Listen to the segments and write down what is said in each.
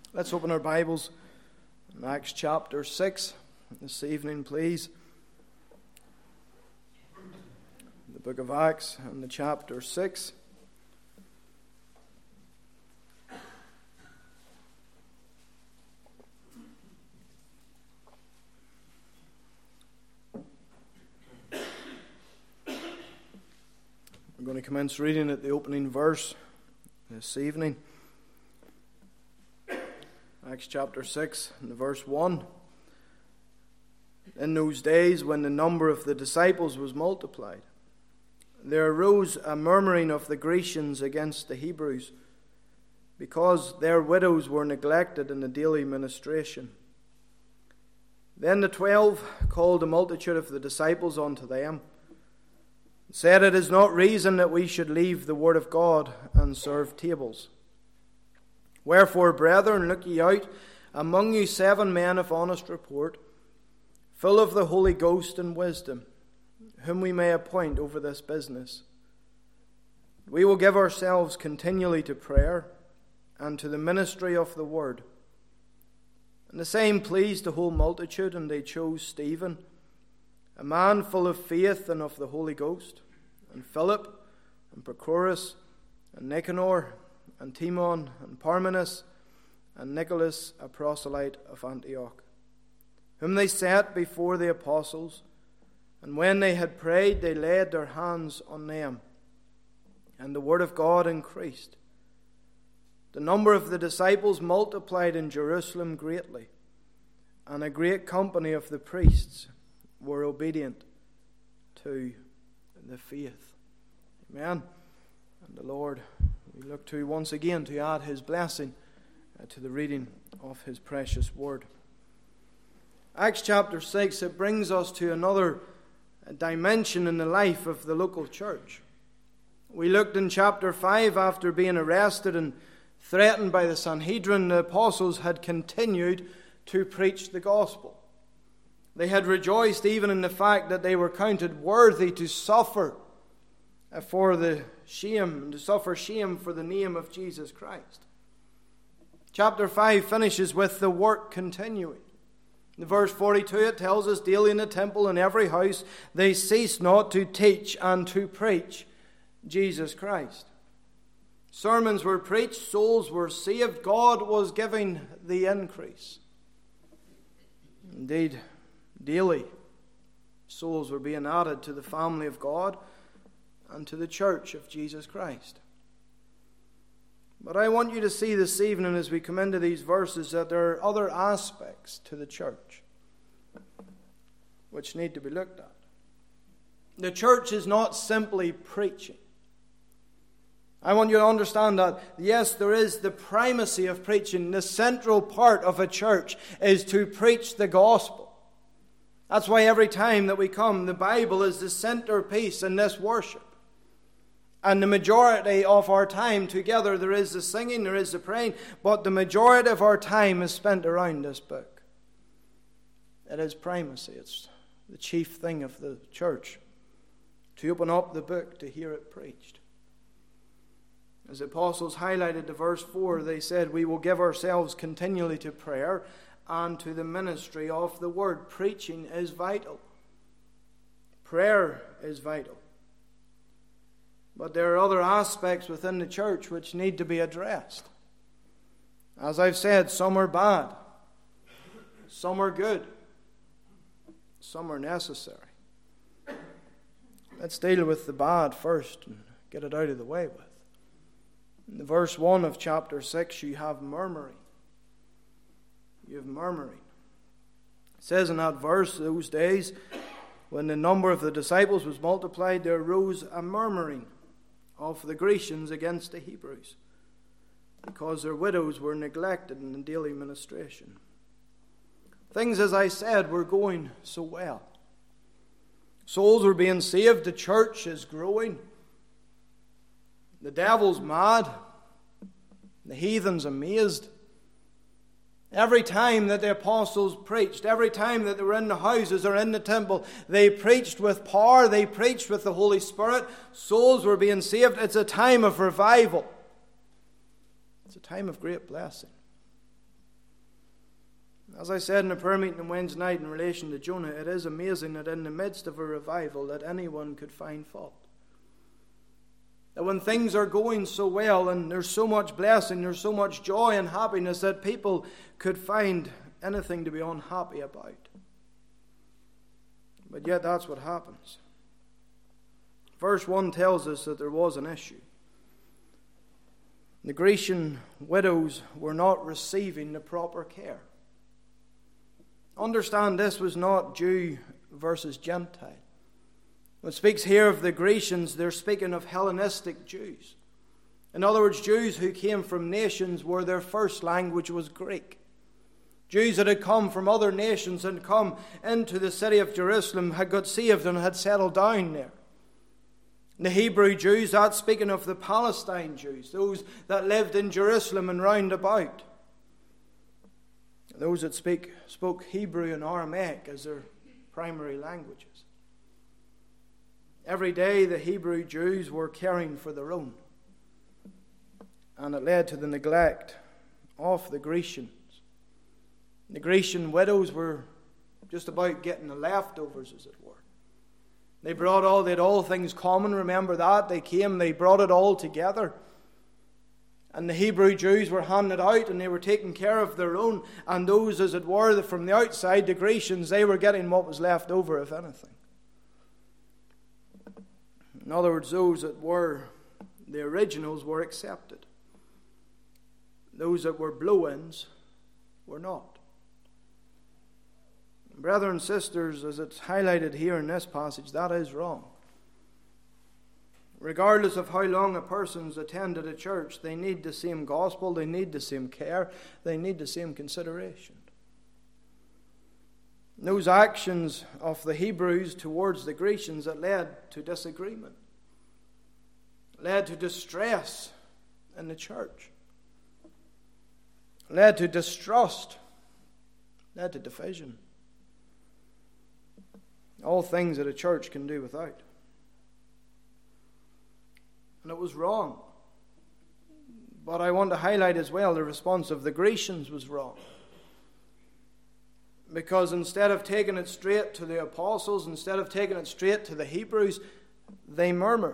Let's open our Bibles in Acts chapter 6 this evening, please. The book of Acts and the chapter 6. We're going to commence reading at the opening verse this evening. Acts chapter 6 and verse 1. In those days when the number of the disciples was multiplied, there arose a murmuring of the Grecians against the Hebrews, because their widows were neglected in the daily ministration. Then the 12 called the multitude of the disciples unto them, and said, It is not reason that we should leave the word of God and serve tables. Wherefore, brethren, look ye out among you 7 men of honest report, full of the Holy Ghost and wisdom, whom we may appoint over this business. We will give ourselves continually to prayer and to the ministry of the word. And the same pleased the whole multitude, and they chose Stephen, a man full of faith and of the Holy Ghost, and Philip, and Prochorus, and Nicanor, and Timon, and Parmenas, and Nicholas, a proselyte of Antioch, whom they set before the apostles. And when they had prayed, they laid their hands on them, and the word of God increased. The number of the disciples multiplied in Jerusalem greatly, and a great company of the priests were obedient to the faith. Amen. And the Lord, we look to once again to add his blessing to the reading of his precious word. Acts chapter 6, it brings us to another dimension in the life of the local church. We looked in chapter 5, after being arrested and threatened by the Sanhedrin, the apostles had continued to preach the gospel. They had rejoiced even in the fact that they were counted worthy to suffer for the shame, to suffer shame for the name of Jesus Christ. Chapter 5 finishes with the work continuing. In verse 42 it tells us, daily in the temple and every house they ceased not to teach and to preach Jesus Christ. Sermons were preached, souls were saved, God was giving the increase. Indeed, daily souls were being added to the family of God and to the church of Jesus Christ. But I want you to see this evening as we come into these verses that there are other aspects to the church which need to be looked at. The church is not simply preaching. I want you to understand that, yes, there is the primacy of preaching. The central part of a church is to preach the gospel. That's why every time that we come, the Bible is the centerpiece in this worship. And the majority of our time together, there is the singing, there is the praying, but the majority of our time is spent around this book. It is primacy. It's the chief thing of the church, to open up the book, to hear it preached. As the apostles highlighted to verse 4, they said, we will give ourselves continually to prayer and to the ministry of the word. Preaching is vital. Prayer is vital. But there are other aspects within the church which need to be addressed. As I've said, some are bad, some are good, some are necessary. Let's deal with the bad first and get it out of the way with. In verse 1 of chapter 6, you have murmuring. You have murmuring. It says in that verse, those days, when the number of the disciples was multiplied, there arose a murmuring of the Grecians against the Hebrews, because their widows were neglected in the daily ministration. Things, as I said, were going so well. Souls were being saved, the church is growing, the devil's mad, the heathen's amazed. Every time that the apostles preached, every time that they were in the houses or in the temple, they preached with power, they preached with the Holy Spirit. Souls were being saved. It's a time of revival. It's a time of great blessing. As I said in a prayer meeting on Wednesday night in relation to Jonah, it is amazing that in the midst of a revival that anyone could find fault. That when things are going so well and there's so much blessing, there's so much joy and happiness that people could find anything to be unhappy about. But yet that's what happens. Verse 1 tells us that there was an issue. The Grecian widows were not receiving the proper care. Understand, this was not Jew versus Gentile. When it speaks here of the Grecians, they're speaking of Hellenistic Jews. In other words, Jews who came from nations where their first language was Greek. Jews that had come from other nations and come into the city of Jerusalem, had got saved and had settled down there. The Hebrew Jews, that's speaking of the Palestine Jews, those that lived in Jerusalem and round about. Those that spoke Hebrew and Aramaic as their primary languages. Every day the Hebrew Jews were caring for their own. And it led to the neglect of the Grecians. The Grecian widows were just about getting the leftovers, as it were. They had all things common, remember that. They came, they brought it all together. And the Hebrew Jews were handing it out and they were taking care of their own. And those, as it were, from the outside, the Grecians, they were getting what was left over, if anything. In other words, those that were the originals were accepted. Those that were blow-ins were not. Brothers and sisters, as it's highlighted here in this passage, that is wrong. Regardless of how long a person's attended a church, they need the same gospel, they need the same care, they need the same consideration. Those actions of the Hebrews towards the Grecians that led to disagreement, led to distress in the church, led to distrust, led to division. All things that a church can do without. And it was wrong. But I want to highlight as well the response of the Grecians was wrong. Because instead of taking it straight to the apostles, instead of taking it straight to the Hebrews, they murmured.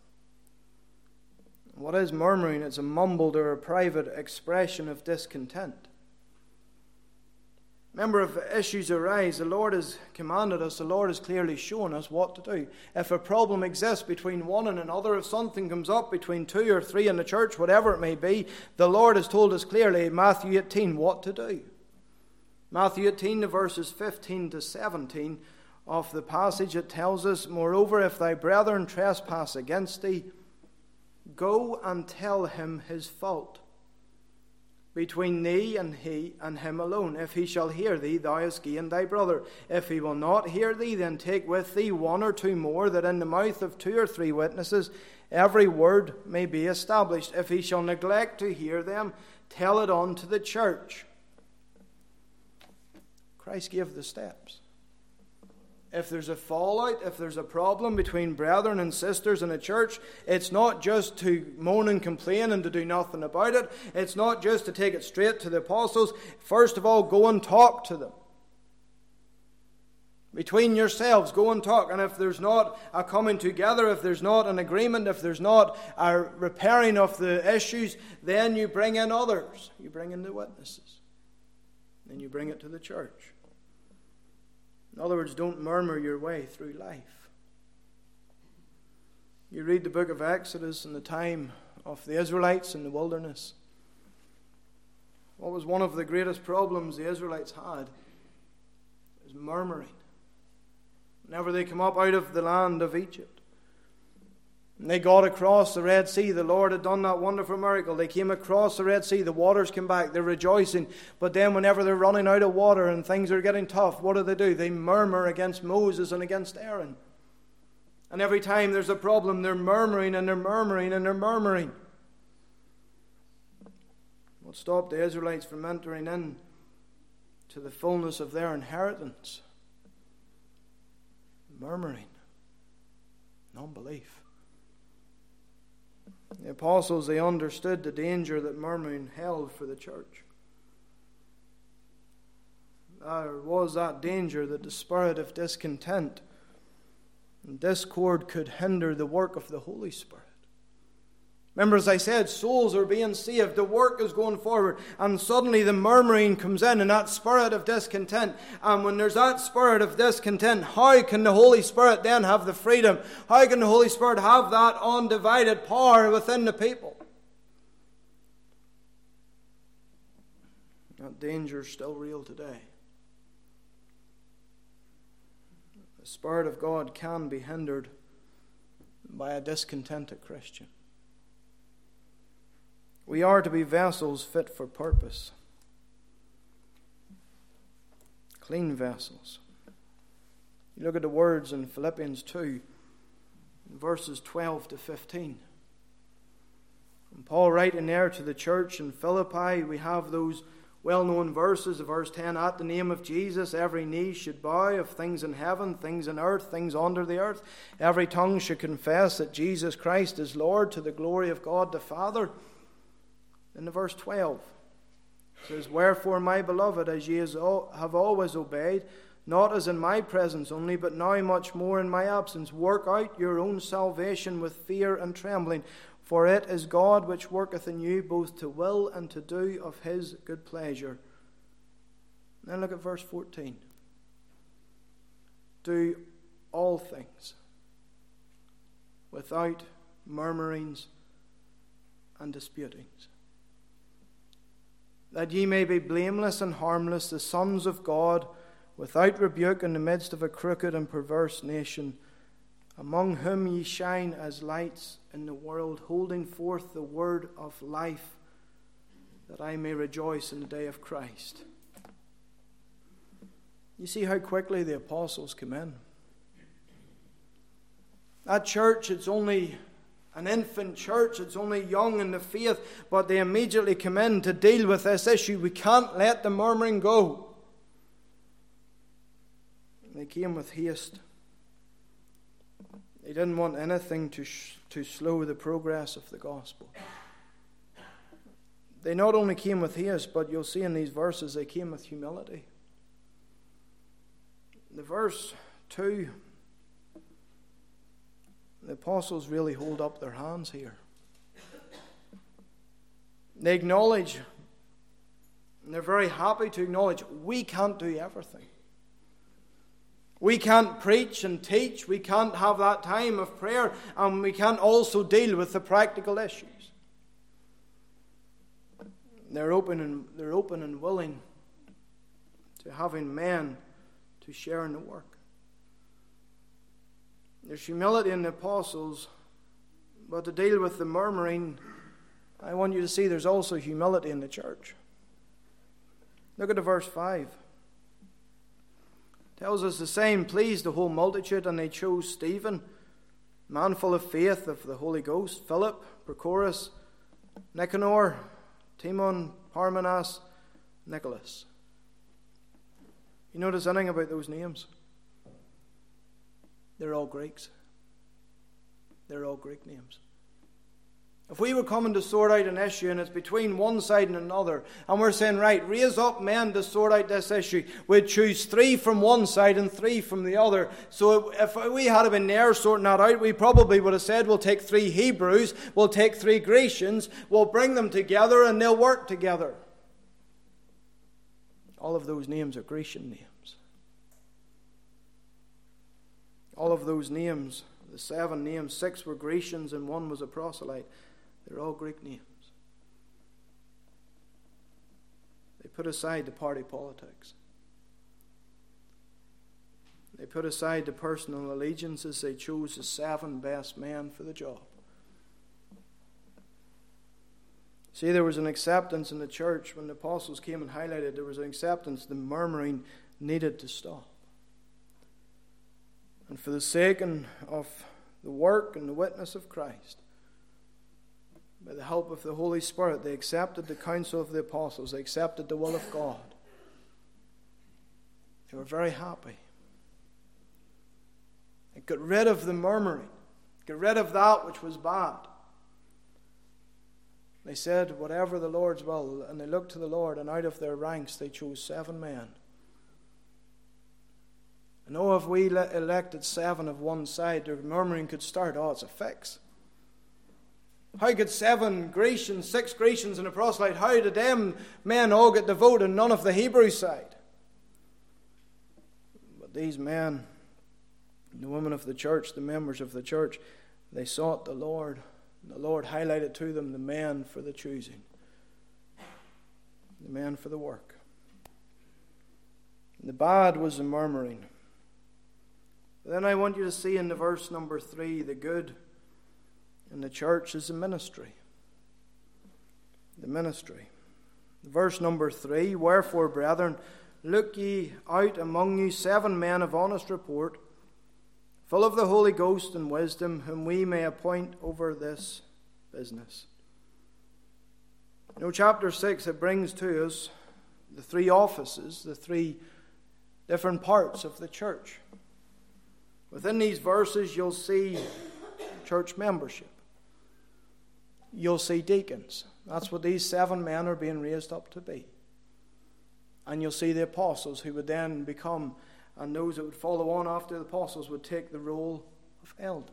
What is murmuring? It's a mumbled or a private expression of discontent. Remember, if issues arise, the Lord has commanded us, the Lord has clearly shown us what to do. If a problem exists between one and another, if something comes up between 2 or 3 in the church, whatever it may be, the Lord has told us clearly in Matthew 18 what to do. Matthew 18, the verses 15 to 17 of the passage, it tells us, "Moreover, if thy brethren trespass against thee, go and tell him his fault between thee and him alone. If he shall hear thee, thou hast gained thy brother. If he will not hear thee, then take with thee 1 or 2 more, that in the mouth of 2 or 3 witnesses every word may be established. If he shall neglect to hear them, tell it unto the church." Christ gave the steps. If there's a fallout, if there's a problem between brethren and sisters in a church, it's not just to moan and complain and to do nothing about it. It's not just to take it straight to the apostles. First of all, go and talk to them. Between yourselves, go and talk. And if there's not a coming together, if there's not an agreement, if there's not a repairing of the issues, then you bring in others. You bring in the witnesses. Then you bring it to the church. In other words, don't murmur your way through life. You read the book of Exodus in the time of the Israelites in the wilderness. What was one of the greatest problems the Israelites had? It was murmuring. Whenever they come up out of the land of Egypt, and they got across the Red Sea. The Lord had done that wonderful miracle. They came across the Red Sea. The waters came back. They're rejoicing. But then whenever they're running out of water and things are getting tough, what do? They murmur against Moses and against Aaron. And every time there's a problem, they're murmuring and they're murmuring and they're murmuring. What stopped the Israelites from entering in to the fullness of their inheritance? Murmuring. Unbelief. The apostles, they understood the danger that murmuring held for the church. there was that danger that the spirit of discontent and discord could hinder the work of the Holy Spirit. Remember, as I said, souls are being saved, the work is going forward, and suddenly the murmuring comes in and that spirit of discontent. And when there's that spirit of discontent, how can the Holy Spirit then have the freedom? How can the Holy Spirit have that undivided power within the people? That danger is still real today. The Spirit of God can be hindered by a discontented Christian. We are to be vessels fit for purpose. Clean vessels. You look at the words in Philippians 2, verses 12 to 15. And Paul writing there to the church in Philippi, we have those well-known verses of verse 10, at the name of Jesus every knee should bow, of things in heaven, things in earth, things under the earth. Every tongue should confess that Jesus Christ is Lord, to the glory of God the Father. In the verse 12, it says, wherefore, my beloved, as ye have always obeyed, not as in my presence only, but now much more in my absence, work out your own salvation with fear and trembling, for it is God which worketh in you both to will and to do of his good pleasure. Then look at verse 14. Do all things without murmurings and disputings, that ye may be blameless and harmless, the sons of God, without rebuke in the midst of a crooked and perverse nation, among whom ye shine as lights in the world, holding forth the word of life, that I may rejoice in the day of Christ. You see how quickly the apostles come in. That church, it's only an infant church, it's only young in the faith, but they immediately come in to deal with this issue. We can't let the murmuring go. They came with haste. They didn't want anything to slow the progress of the gospel. They not only came with haste, but you'll see in these verses they came with humility. The verse 2, the apostles really hold up their hands here. They acknowledge, and they're very happy to acknowledge, we can't do everything. We can't preach and teach. We can't have that time of prayer. And we can't also deal with the practical issues. They're open and willing to having men to share in the work. There's humility in the apostles, but to deal with the murmuring, I want you to see there's also humility in the church. Look at the verse 5. Tells us the same pleased the whole multitude, and they chose Stephen, man full of faith of the Holy Ghost, Philip, Prochorus, Nicanor, Timon, Parmenas, Nicholas. You notice anything about those names? They're all Greeks. They're all Greek names. If we were coming to sort out an issue and it's between one side and another, and we're saying, right, raise up men to sort out this issue, we'd choose 3 from one side and 3 from the other. So if we had been there sorting that out, we probably would have said, we'll take 3 Hebrews, we'll take 3 Grecians, we'll bring them together and they'll work together. All of those names are Grecian names. All of those names, the 7 names, 6 were Grecians and 1 was a proselyte. They're all Greek names. They put aside the party politics. They put aside the personal allegiances. They chose the 7 best men for the job. See, there was an acceptance in the church when the apostles came and highlighted. There was an acceptance. The murmuring needed to stop. And for the sake of the work and the witness of Christ, by the help of the Holy Spirit, they accepted the counsel of the apostles. They accepted the will of God. They were very happy. They got rid of the murmuring. Got rid of that which was bad. They said, whatever the Lord's will, and they looked to the Lord, and out of their ranks they chose 7 men I know if we elected 7 of one side, the murmuring could start, oh, it's a fix. How could 7 Grecians, 6 Grecians and a proselyte, how did them men all get the vote and none of the Hebrew side? But these men, the women of the church, the members of the church, they sought the Lord. The Lord highlighted to them the men for the choosing, the men for the work. The bad was the murmuring. Then I want you to see in the verse number 3, the good in the church is the ministry. The ministry. Verse number 3, wherefore, brethren, look ye out among you 7 men of honest report, full of the Holy Ghost and wisdom, whom we may appoint over this business. Chapter 6, it brings to us the 3 offices, the 3 different parts of the church. Within these verses, you'll see church membership. You'll see deacons. That's what these 7 men are being raised up to be. And you'll see the apostles who would then become, and those that would follow on after the apostles would take the role of elders.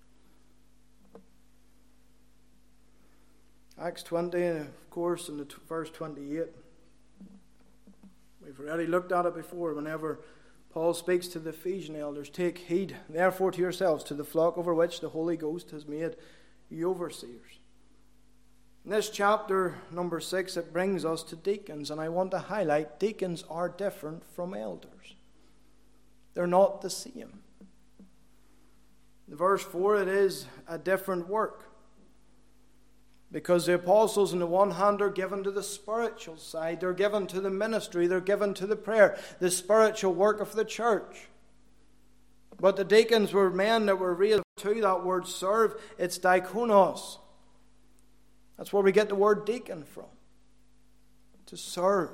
Acts 20, of course, in verse 28. We've already looked at it before. Whenever Paul speaks to the Ephesian elders, take heed, therefore, to yourselves, to the flock over which the Holy Ghost has made you overseers. In this chapter, number 6, it brings us to deacons, and I want to highlight deacons are different from elders. They're not the same. In verse 4, it is a different work. Because the apostles, on the one hand, are given to the spiritual side. They're given to the ministry. They're given to the prayer, the spiritual work of the church. But the deacons were men that were raised to that word serve. It's diakonos. That's where we get the word deacon from. To serve.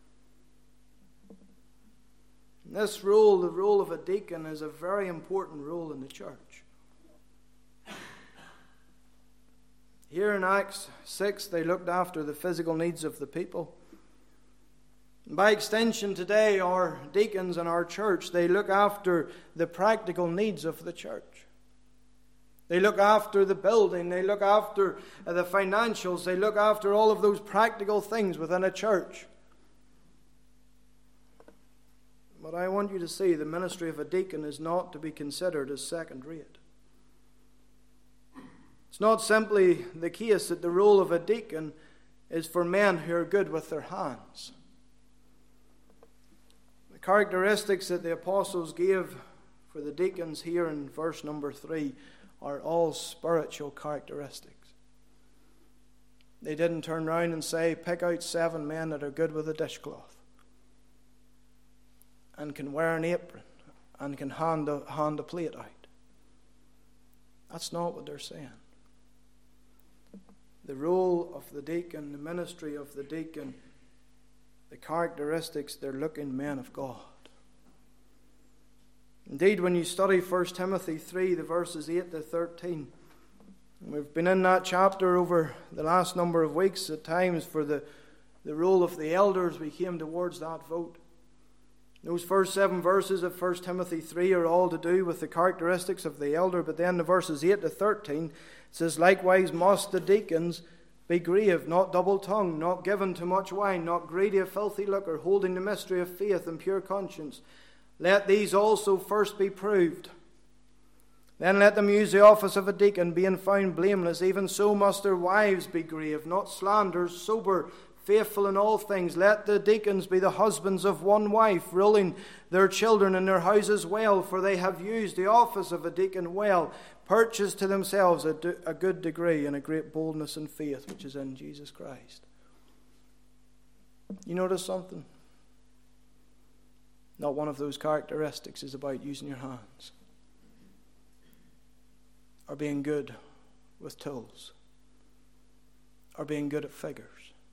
And this role, the role of a deacon, is a very important role in the church. Here in Acts 6, they looked after the physical needs of the people. And by extension, today, our deacons in our church, they look after the practical needs of the church. They look after the building. They look after the financials. They look after all of those practical things within a church. But I want you to see the ministry of a deacon is not to be considered as second rate. It's not simply the case that the role of a deacon is for men who are good with their hands. The characteristics that the apostles gave for the deacons here in verse number 3 are all spiritual characteristics. They didn't turn around and say, pick out 7 men that are good with a dishcloth and can wear an apron and can hand a plate out. That's not what they're saying. The role of the deacon, the ministry of the deacon, the characteristics, they're looking men of God. Indeed, when you study 1 Timothy 3, the verses 8 to 13, we've been in that chapter over the last number of weeks at times for the role of the elders. We came towards that vote. Those first 7 verses of 1 Timothy 3 are all to do with the characteristics of the elder, but then the verses 8 to 13, it says, likewise must the deacons be grave, not double-tongued, not given to much wine, not greedy of filthy lucre, holding the mystery of faith and pure conscience. Let these also first be proved. Then let them use the office of a deacon, being found blameless. Even so must their wives be grave, not slanderers, sober, faithful in all things. Let the deacons be the husbands of one wife, ruling their children in their houses well, for they have used the office of a deacon well, purchased to themselves a good degree and a great boldness in faith, which is in Jesus Christ. You notice something? Not one of those characteristics is about using your hands or being good with tools or being good at figures.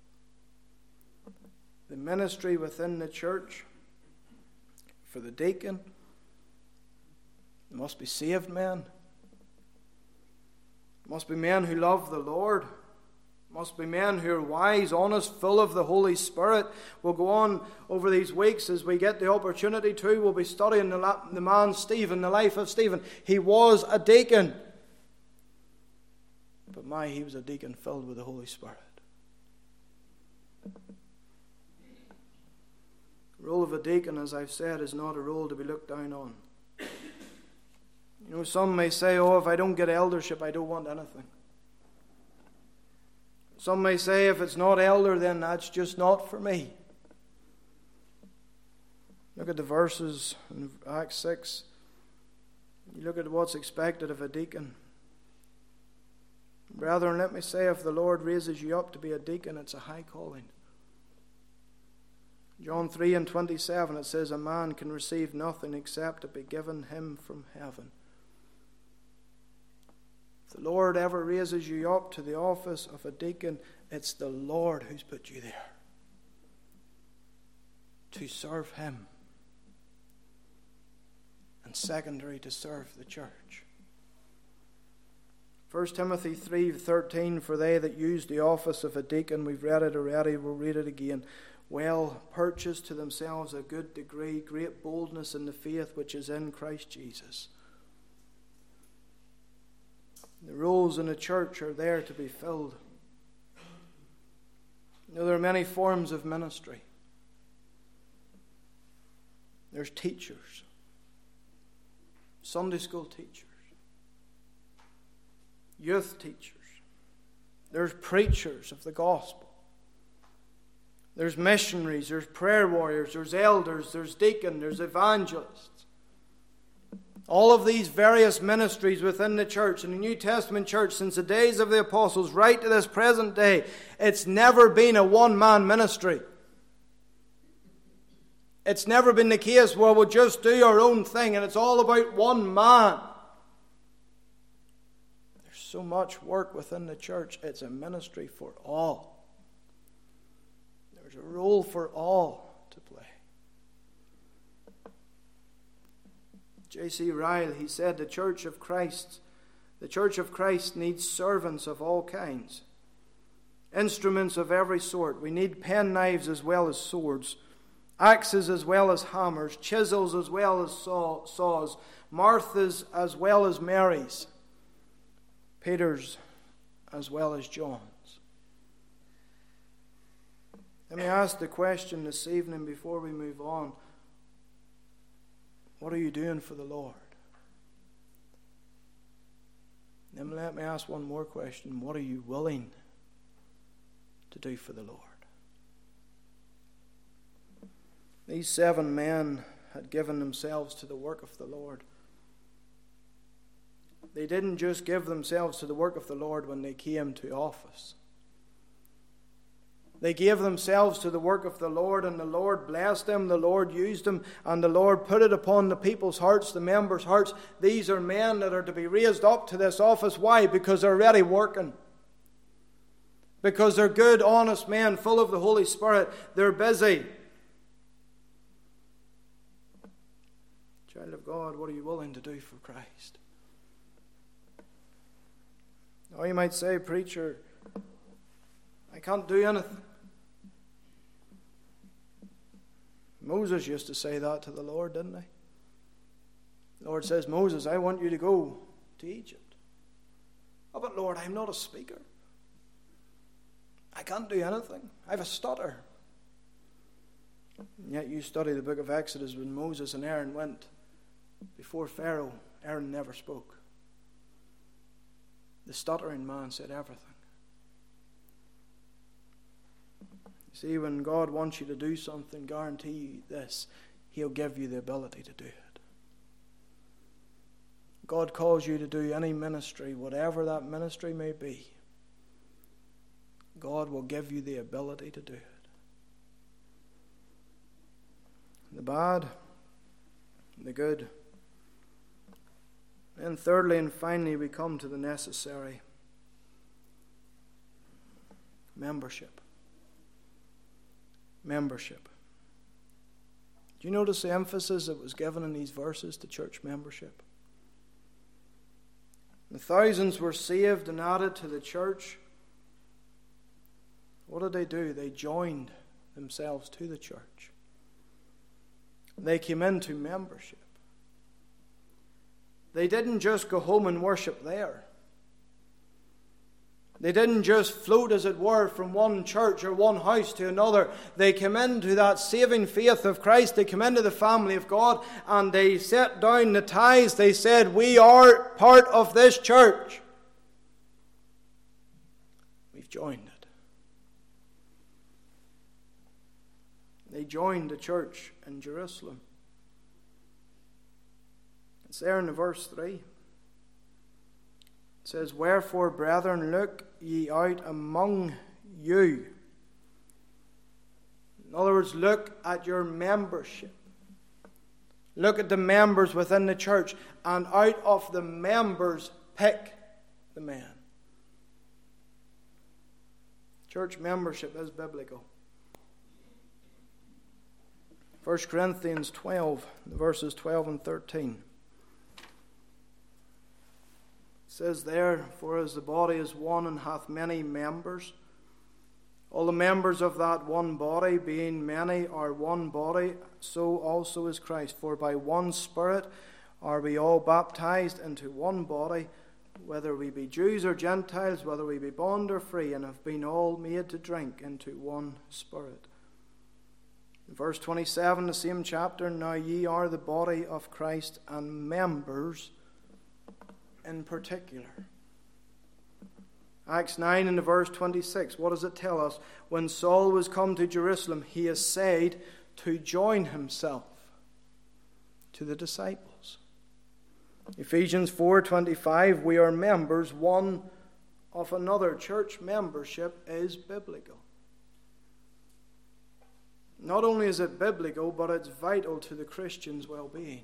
The ministry within the church for the deacon, there must be saved men. There must be men who love the Lord. There Must be men who are wise, honest, full of the Holy Spirit. We'll go on over these weeks as we get the opportunity to. We'll be studying the man Stephen, the life of Stephen. He was a deacon. But he was a deacon filled with the Holy Spirit. The role of a deacon, as I've said, is not a role to be looked down on. You know, some may say, oh, if I don't get eldership, I don't want anything. Some may say, if it's not elder, then that's just not for me. Look at the verses in Acts 6. You look at what's expected of a deacon. Brethren, let me say, if the Lord raises you up to be a deacon, it's a high calling. John 3:27, it says, a man can receive nothing except it be given him from heaven. If the Lord ever raises you up to the office of a deacon, it's the Lord who's put you there to serve him, and secondary, to serve the church. 1 Timothy 3:13, for they that use the office of a deacon, we've read it already, we'll read it again, well purchase to themselves a good degree, great boldness in the faith which is in Christ Jesus. The roles in the church are there to be filled. You know, there are many forms of ministry. There's teachers, Sunday school teachers, youth teachers. There's preachers of the gospel. There's missionaries, there's prayer warriors, there's elders, there's deacons, there's evangelists. All of these various ministries within the church, in the New Testament church, since the days of the apostles right to this present day, it's never been a one-man ministry. It's never been the case where we'll just do our own thing and it's all about one man. There's so much work within the church, it's a ministry for all. There's a role for all to play. J.C. Ryle, he said, the Church of Christ needs servants of all kinds, instruments of every sort. We need penknives as well as swords, axes as well as hammers, chisels as well as saws, Marthas as well as Marys, Peters as well as Johns. Let me ask the question this evening before we move on. What are you doing for the Lord? Then let me ask one more question. What are you willing to do for the Lord? These 7 men had given themselves to the work of the Lord. They didn't just give themselves to the work of the Lord when they came to office. They gave themselves to the work of the Lord, and the Lord blessed them, the Lord used them, and the Lord put it upon the people's hearts, the members' hearts. These are men that are to be raised up to this office. Why? Because they're already working. Because they're good, honest men, full of the Holy Spirit. They're busy. Child of God, what are you willing to do for Christ? Now you might say, preacher, I can't do anything. Moses used to say that to the Lord, didn't he? The Lord says, Moses, I want you to go to Egypt. Oh, but Lord, I'm not a speaker. I can't do anything. I have a stutter. And yet you study the book of Exodus when Moses and Aaron went before Pharaoh. Aaron never spoke. The stuttering man said everything. See, when God wants you to do something, guarantee you this, He'll give you the ability to do it. God calls you to do any ministry, whatever that ministry may be, God will give you the ability to do it. The bad, the good. And thirdly and finally, we come to the necessary. Membership. Membership. Do you notice the emphasis that was given in these verses to church membership? The thousands were saved and added to the church What did they do? They joined themselves to the church. They came into membership. They didn't just go home and worship there. They didn't just float, as it were, from one church or one house to another. They came into that saving faith of Christ. They came into the family of God, and they set down the ties. They said, we are part of this church. We've joined it. They joined the church in Jerusalem. It's there in verse 3. It says, wherefore, brethren, look ye out among you. In other words, look at your membership. Look at the members within the church, and out of the members, pick the men. Church membership is biblical. 1 Corinthians 12, verses 12 and 13. It says there, for as the body is one and hath many members, all the members of that one body, being many, are one body, so also is Christ. For by one Spirit are we all baptized into one body, whether we be Jews or Gentiles, whether we be bond or free, and have been all made to drink into one Spirit. In verse 27, the same chapter, now ye are the body of Christ, and members in particular. Acts 9 and verse 26, what does it tell us? When Saul was come to Jerusalem, he essayed to join himself to the disciples. Ephesians 4:25, we are members one of another. Church membership is biblical. Not only is it biblical, but it's vital to the Christian's well-being.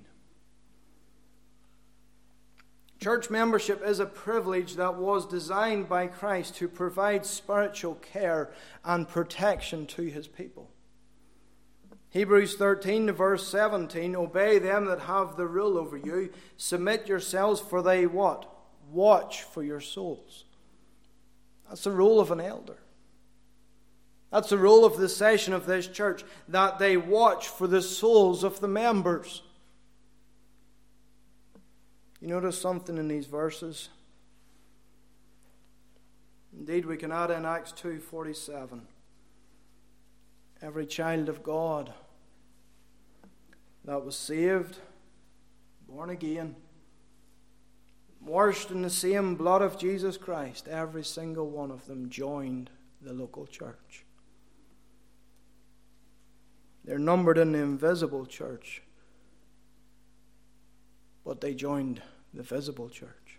Church membership is a privilege that was designed by Christ to provide spiritual care and protection to his people. Hebrews 13, verse 17, obey them that have the rule over you. Submit yourselves, for they what? Watch for your souls. That's the role of an elder. That's the role of the session of this church, that they watch for the souls of the members. You notice something in these verses? Indeed, we can add in Acts 2:47. Every child of God that was saved, born again, washed in the same blood of Jesus Christ, every single one of them joined the local church. They're numbered in the invisible church, but they joined the visible church.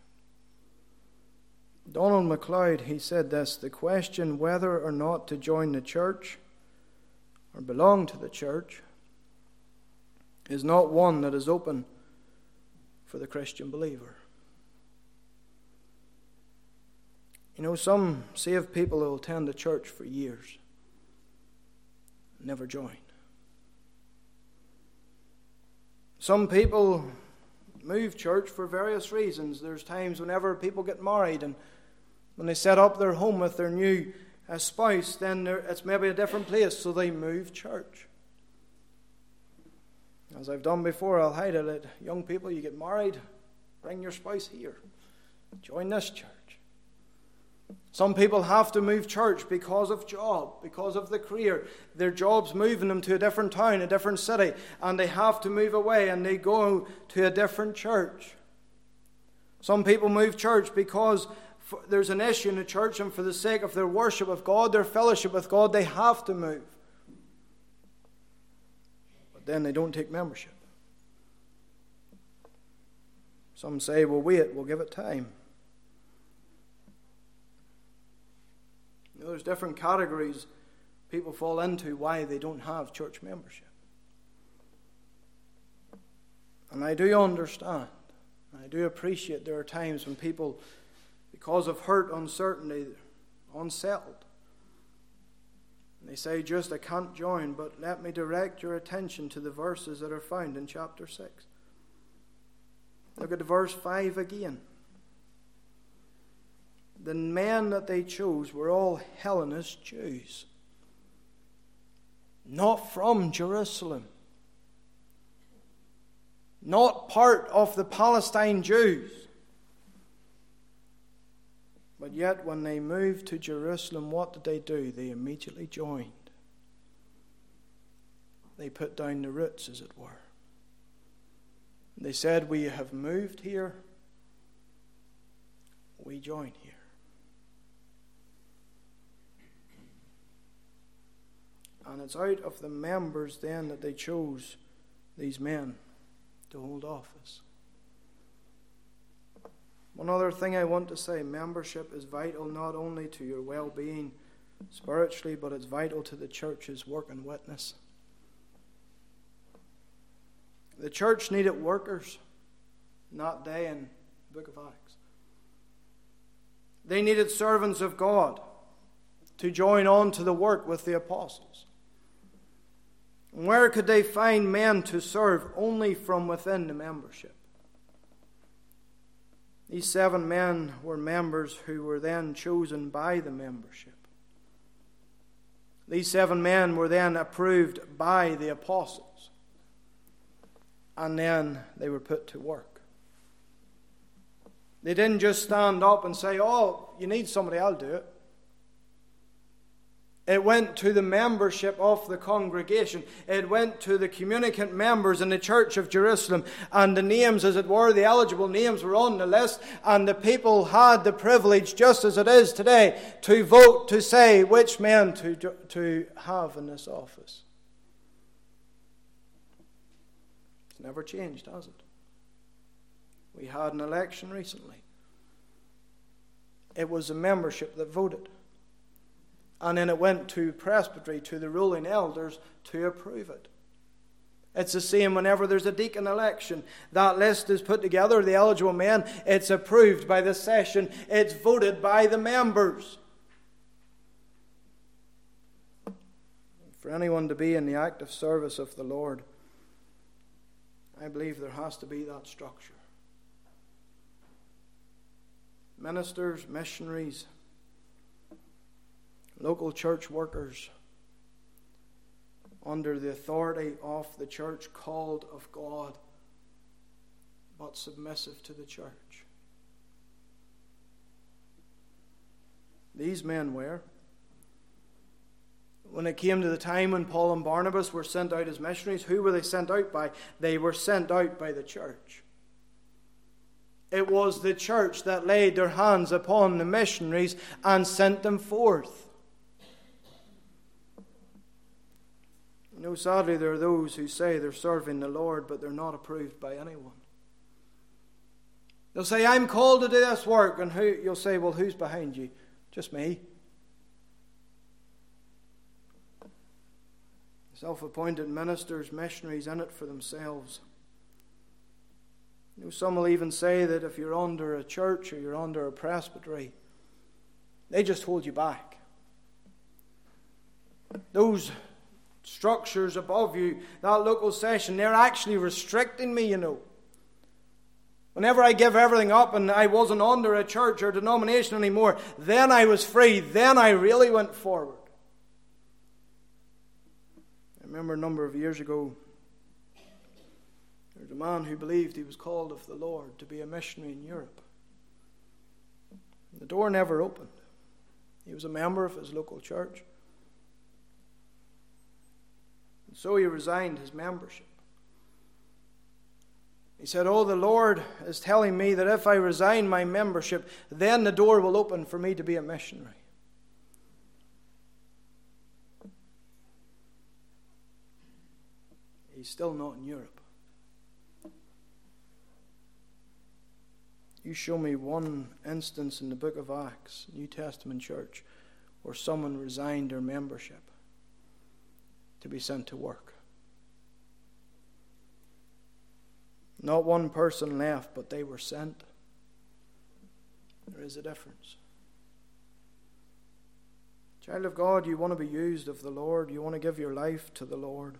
Donald MacLeod, he said this, the question whether or not to join the church or belong to the church is not one that is open for the Christian believer. You know, some saved people will attend the church for years and never join. Some people move church for various reasons. There's times whenever people get married and when they set up their home with their new spouse, then it's maybe a different place, so they move church. As I've done before, I'll highlight it. Young people, you get married, bring your spouse here. Join this church. Some people have to move church because of job, because of the career. Their job's moving them to a different town, a different city, and they have to move away and they go to a different church. Some people move church because there's an issue in the church, and for the sake of their worship of God, their fellowship with God, they have to move. But then they don't take membership. Some say, well, wait, we'll give it time. There's different categories people fall into why they don't have church membership. And I do understand. I do appreciate there are times when people, because of hurt, uncertainty, unsettled, and they say, just I can't join, but let me direct your attention to the verses that are found in chapter 6. Look at verse 5 again. the men that they chose were all Hellenist Jews, not from Jerusalem, not part of the Palestine Jews. But yet when they moved to Jerusalem, what did they do? They immediately joined. They put down the roots, as it were. They said, we have moved here, we join here. And it's out of the members then that they chose these men to hold office. One other thing I want to say, membership is vital not only to your well-being spiritually, but it's vital to the church's work and witness. The church needed workers, not they in the book of Acts. They needed servants of God to join on to the work with the apostles. And where could they find men to serve? Only from within the membership. These 7 men were members who were then chosen by the membership. These 7 men were then approved by the apostles. And then they were put to work. They didn't just stand up and say, oh, you need somebody, I'll do it. It went to the membership of the congregation. It went to the communicant members in the church of Jerusalem. And the names, as it were, the eligible names were on the list. And the people had the privilege, just as it is today, to vote to say which men to have in this office. It's never changed, has it? We had an election recently. It was the membership that voted. And then it went to presbytery, to the ruling elders, to approve it. It's the same whenever there's a deacon election. That list is put together, the eligible men. It's approved by the session. It's voted by the members. For anyone to be in the active service of the Lord, I believe there has to be that structure. Ministers, missionaries, local church workers under the authority of the church, called of God, but submissive to the church. These men were. When it came to the time when Paul and Barnabas were sent out as missionaries, who were they sent out by? They were sent out by the church. It was the church that laid their hands upon the missionaries and sent them forth. You know, sadly, there are those who say they're serving the Lord, but they're not approved by anyone. They'll say, I'm called to do this work. And you'll say, well, who's behind you? Just me. Self-appointed ministers, missionaries in it for themselves. You know, some will even say that if you're under a church or you're under a presbytery, they just hold you back. Those structures above you, that local session, they're actually restricting me, you know. Whenever I give everything up and I wasn't under a church or denomination anymore, then I was free. Then I really went forward. I remember a number of years ago, there was a man who believed he was called of the Lord to be a missionary in Europe. The door never opened. He was a member of his local church. And so he resigned his membership. He said, oh, the Lord is telling me that if I resign my membership, then the door will open for me to be a missionary. He's still not in Europe. You show me one instance in the book of Acts, New Testament church, where someone resigned their membership to be sent to work. Not one person left, but they were sent. There is a difference. Child of God, you want to be used of the Lord. You want to give your life to the Lord.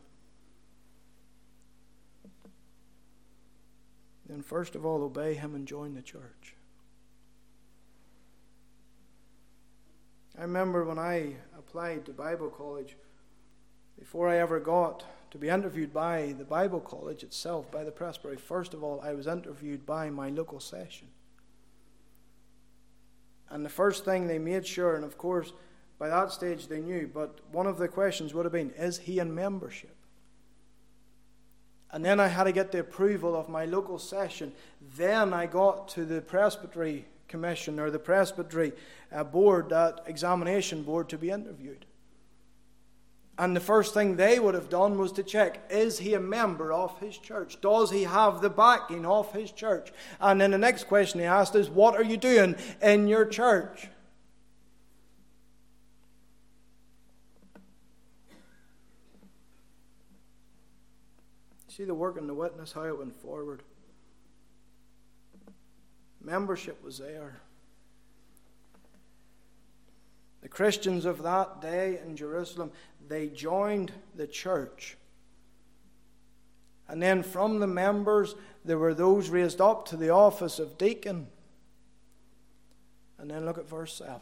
Then first of all, obey Him and join the church. I remember when I applied to Bible college, before I ever got to be interviewed by the Bible college itself, by the presbytery, first of all, I was interviewed by my local session. And the first thing they made sure, and of course, by that stage they knew, but one of the questions would have been, is he in membership? And then I had to get the approval of my local session. Then I got to the presbytery commission, or the presbytery board, that examination board, to be interviewed. And the first thing they would have done was to check, is he a member of his church? Does he have the backing of his church? And then the next question they asked is, what are you doing in your church? See the work in the witness, how it went forward. Membership was there. The Christians of that day in Jerusalem, they joined the church. And then from the members, there were those raised up to the office of deacon. And then look at verse 7.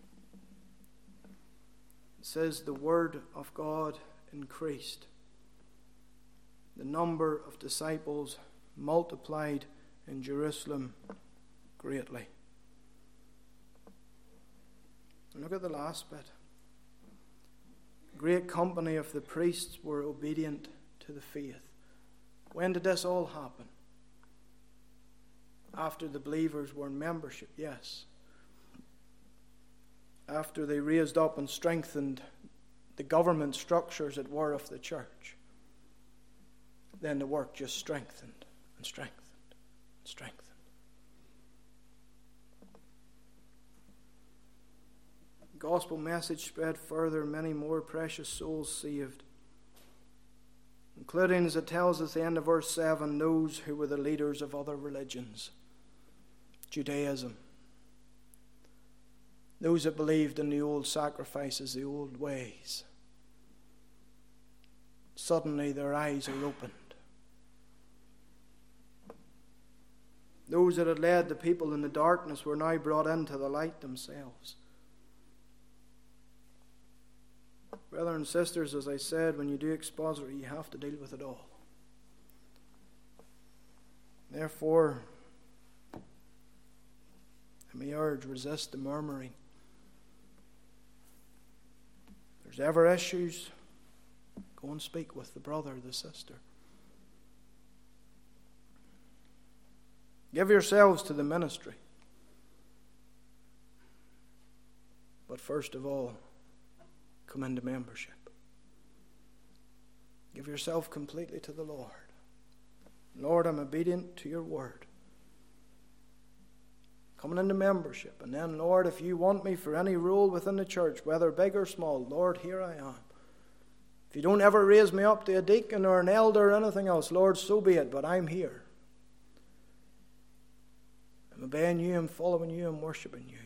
It says, the word of God increased. The number of disciples multiplied in Jerusalem greatly. And look at the last bit. A great company of the priests were obedient to the faith. When did this all happen? After the believers were in membership, yes. After they raised up and strengthened the government structures that were of the church. Then the work just strengthened and strengthened and strengthened. The gospel message spread further, many more precious souls saved, including, as it tells us at the end of verse 7, those who were the leaders of other religions, Judaism, those that believed in the old sacrifices, the old ways. Suddenly their eyes are opened. Those that had led the people in the darkness were now brought into the light themselves. Brothers and sisters, as I said, when you do expository, you have to deal with it all. Therefore, let me urge, resist the murmuring. If there's ever issues, go and speak with the brother or the sister. Give yourselves to the ministry. But first of all, come into membership. Give yourself completely to the Lord. Lord, I'm obedient to your word. Coming into membership. And then, Lord, if you want me for any role within the church, whether big or small, Lord, here I am. If you don't ever raise me up to a deacon or an elder or anything else, Lord, so be it, but I'm here. I'm obeying you, I'm following you, I'm worshiping you.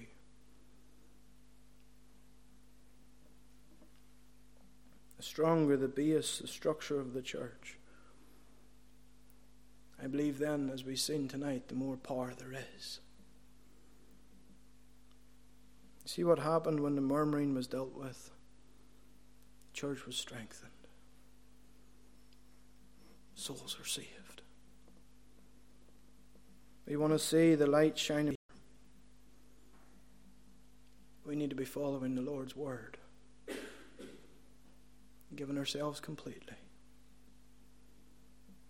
The stronger the base, the structure of the church, I believe then, as we've seen tonight, the more power there is. See what happened when the murmuring was dealt with? The church was strengthened. Souls are saved. We want to see the light shining. We need to be following the Lord's word, giving ourselves completely.